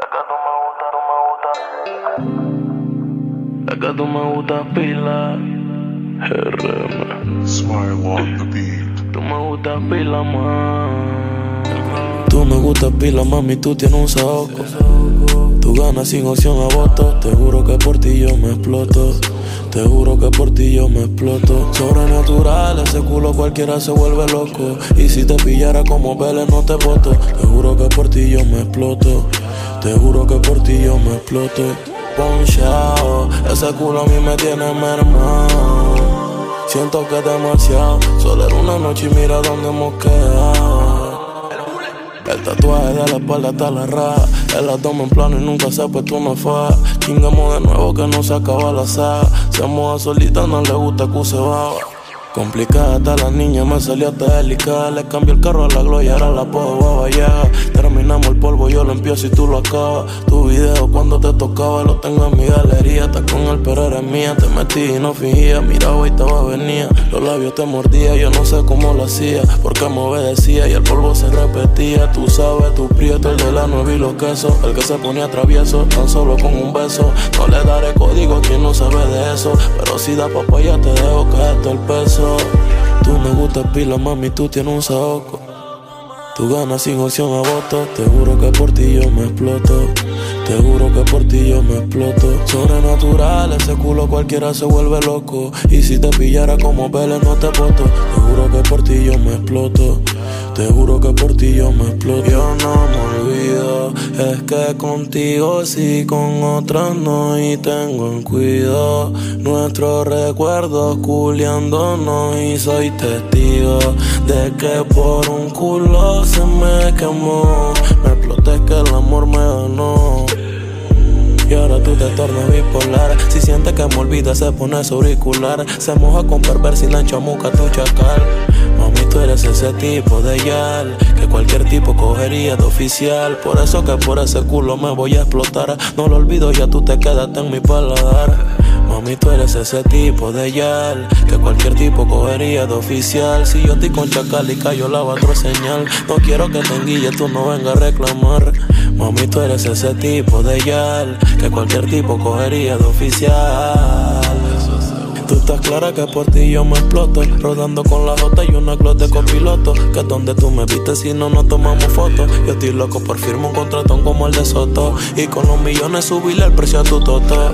Es que tú me gustas pila. RM. Smile on the beat. Tú me gustas pila, man. Tú me gustas pila, mami, tú tienes un saoco. Tú ganas sin opción a voto. Te juro que por ti yo me exploto. Te juro que por ti yo me exploto. Sobrenatural, ese culo cualquiera se vuelve loco. Y si te pillara como Vélez no te voto. Te juro que por ti yo me exploto. Te juro que por ti yo me exploto. Ponchao, ese culo a mí me tiene mermado. Siento que es demasiado. Solo era una noche y mira dónde hemos quedado. El tatuaje de la espalda está la raja. El abdomen plano y nunca se ha puesto una faja. Chingamos de nuevo que no se acaba la saga. Se moja solita, no le gusta que se baba. Complicada hasta la niña, me salió hasta delicada. Le cambió el carro a la gloria, ahora la puedo baba llega. Terminamos el polvo, yo lo empiezo y tú lo acabas. Tu video cuando te tocaba lo tengo en mi galería. Estás con él pero eres mía, te metí y no fingía. Miraba y estaba venía, los labios te mordía. Yo no sé cómo lo hacía, porque me obedecía y el polvo se repetía. Tú sabes, tu prieto, el de la nueve y los quesos. El que se ponía travieso, tan solo con un beso. No le daré código a quien no sabe de eso, pero si da papaya te dejo caer todo el peso. Tú me gustas pila, mami, tú tienes un saoco. Tú ganas sin opción a voto. Te juro que por ti yo me exploto. Te juro que por ti yo me exploto. Sobrenatural, ese culo cualquiera se vuelve loco. Y si te pillara como Vélez no te voto. Te juro que por ti yo me exploto. Te juro que por ti yo me exploto. Yo no me olvido, es que contigo sí, con otras no. Y tengo en cuidado nuestros recuerdos culiándonos. Y soy testigo de que por un culo se me quemó. Me exploté que el amor me ganó. Y ahora tú te tornas bipolar. Si sientes que me olvida se pone su auricular. Se moja con perversa y la chamuca tu chacal. Mami, tú eres ese tipo de yal que cualquier tipo cogería de oficial. Por eso que por ese culo me voy a explotar. No lo olvido, ya tú te quedaste en mi paladar. Mami, tú eres ese tipo de yal que cualquier tipo cogería de oficial. Si yo estoy con chacal y cayó la otro señal. No quiero que te enguille, tú no vengas a reclamar. Mami, tú eres ese tipo de yal que cualquier tipo cogería de oficial. Tú estás clara que por ti yo me exploto. Rodando con la jota y una glock de copiloto. Que es donde tú me viste si no nos tomamos fotos. Yo estoy loco por firmar un contratón como el de Soto. Y con los millones subirle el precio a tu toto.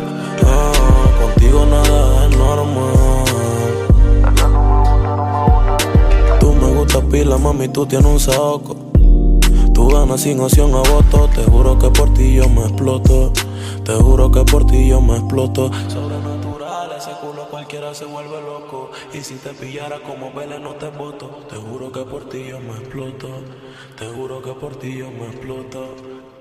Contigo nada es normal. Tú me gustas pila, mami, tú tienes un saoco. Tú ganas sin opción a voto. Te juro que por ti yo me exploto. Te juro que por ti yo me exploto. Sobrenatural, ese culo cualquiera se vuelve loco. Y si te pillara como Vélez no te voto. Te juro que por ti yo me exploto. Te juro que por ti yo me exploto.